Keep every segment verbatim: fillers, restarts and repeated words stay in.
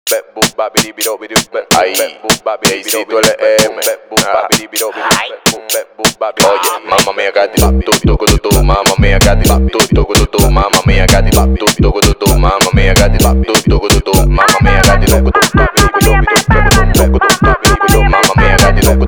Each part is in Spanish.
Ahí, Jaycito L M. Oye, mamma mia, Katy, tu, tu, tu, tu, mamma mia, Katy, tu, tu, tu, tu, mamma mia, Katy, tu, tu, tu, tu, mamma mia, Katy, tu, tu, tu, tu, mamma mia, Katy, tu, tu, tu, mamma mia, Katy, tu, tu, tu, mamma mia, Katy, tu,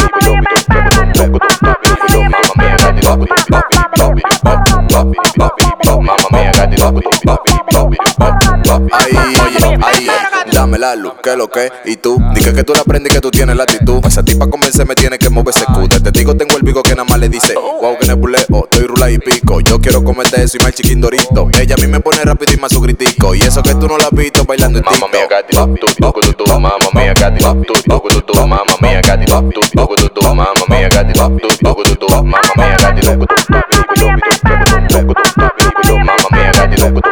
Ahí, oye, ahí, dame la luz, que lo que, y tú, dije que tú la aprendes y que tú tienes la actitud. Esa tipa convencerme tiene que moverse cuta. Te digo, tengo el bigo que nada más le dice wow, que nebuleo, estoy rula y pico. Yo quiero comerte eso y más chiquín dorito. Ella a mí me pone rápido y más su gritico. Y eso que tú no la has visto bailando en TikTok. Mamma mia, Katy, tu, tu, tu, tu, mamma mia, Katy, tu, tu, tu, tu, mamma mia, Katy, tu, tu, tu, mamma mia, Katy, tu, tu, tu, mamma mia, Katy, tu, tu, tu, mamma mia, Katy, tu, tu, tu,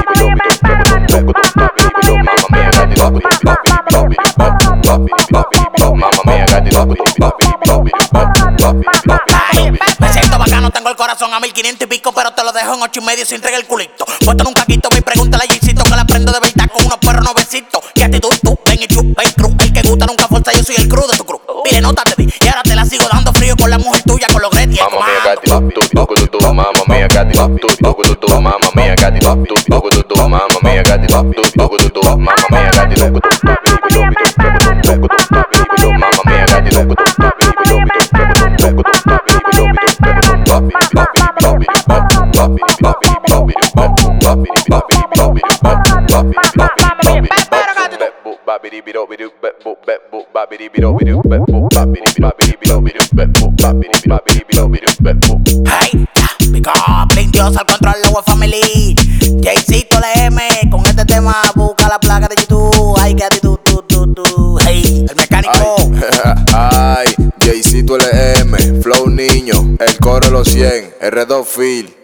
Ay, me siento bacano, tengo el corazón a mil quinientos y pico, pero te lo dejo en ocho y medio sin regar el culito. Puesto en un caquito, me pregunta la Jaycito que la prendo de verdad con unos perros novecitos. ¿Qué actitud tú? Ven y chup, ven cruz. El que gusta nunca forza, yo soy el crew de tu crew. Mire, nota te di, y ahora te la sigo dando frío con la mujer tuya, con los Gretti. Mamma mia, Katy, tu, tu, tu, mamma mia, Katy, tu, tu, tu, mamma mia, Katy, tu, tu, tu, mamma mia, Katy, tu, tu, tu, mamma mia, Katy, tu, tu, mamma mia, Katy, tu, Hey, pick up, Dios al control, la web family. Jaycito L M, con este tema busca la placa de YouTube. Ay, qué actitud, tú, tú, tú. Hey, el mecánico. Ay, Jaycito L M, flow niño, el coro los cien, R dos Phil.